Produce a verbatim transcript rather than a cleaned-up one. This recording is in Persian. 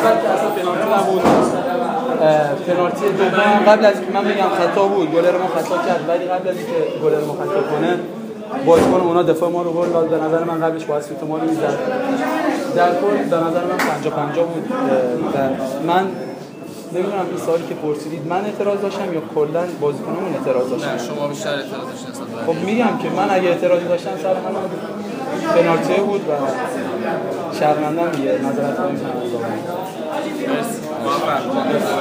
اول که اصلا پنالتی نبود، پنالتی دوم قبل از من بگم خطا بود، گلر ما خطا کرد، ولی قبل از اینکه گلر ما خطا کنه بازیکن اونا دفاع ما رو گل داد. به نظر من قبلش باید سوت ما رو میزد. در کل به نظر من پنجاه پنجاه بود و من نمیدونم این سوالی که پرسیدید من اعتراض داشتم یا کلا بازیکنامون اعتراض داشتن. نه شما بیشتر اعتراض داشتین. خب میگم که من اگه اعتراضی داشتم سر من پنالتی بود و شرمندم دیگه، نظرت کنیم. مرسی.